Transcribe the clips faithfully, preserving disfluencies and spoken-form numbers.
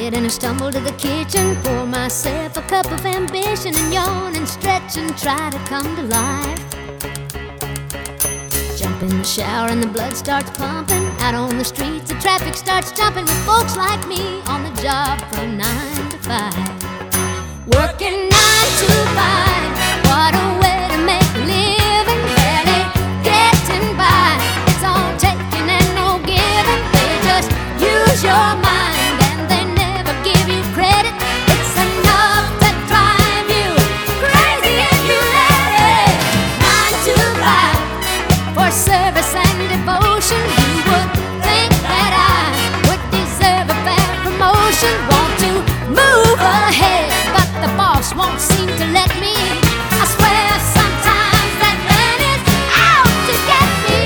get and I stumble to the kitchen, pour myself a cup of ambition and yawn and stretch and try to come to life. Jump in the shower and the blood starts pumping. Out on the streets the traffic starts jumping with folks like me on the job from nine to five. Working nine to five, what a way to make a living. Barely getting by, it's all taking and no giving. They just use your mind and they never give you credit. It's enough to drive you crazy if you let it. Nine to five, for service and devotion. You would think that I would deserve a fair promotion. Want to move ahead, but the boss won't seem to let me. I swear sometimes that man is out to get me.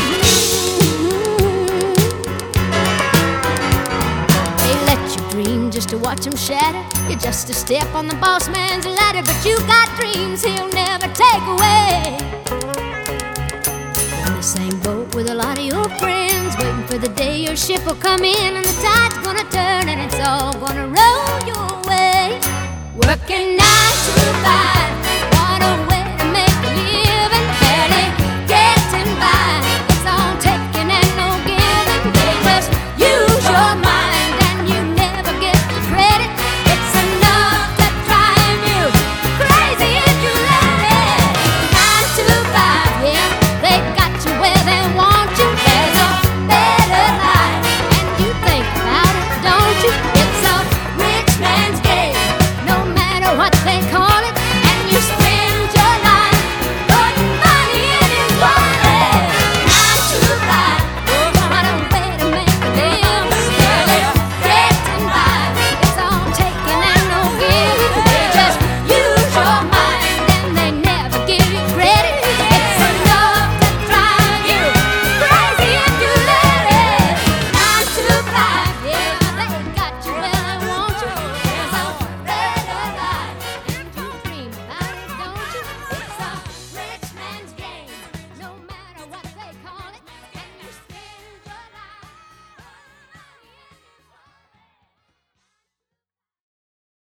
They let you dream just to watch him shatter. You're just a step on the boss man's ladder, but you got dreams he'll never take away. In the same boat with a lot of your friends, waiting for the day your ship will come in and the tide's gonna turn and it's all gonna roll your way. Working nine to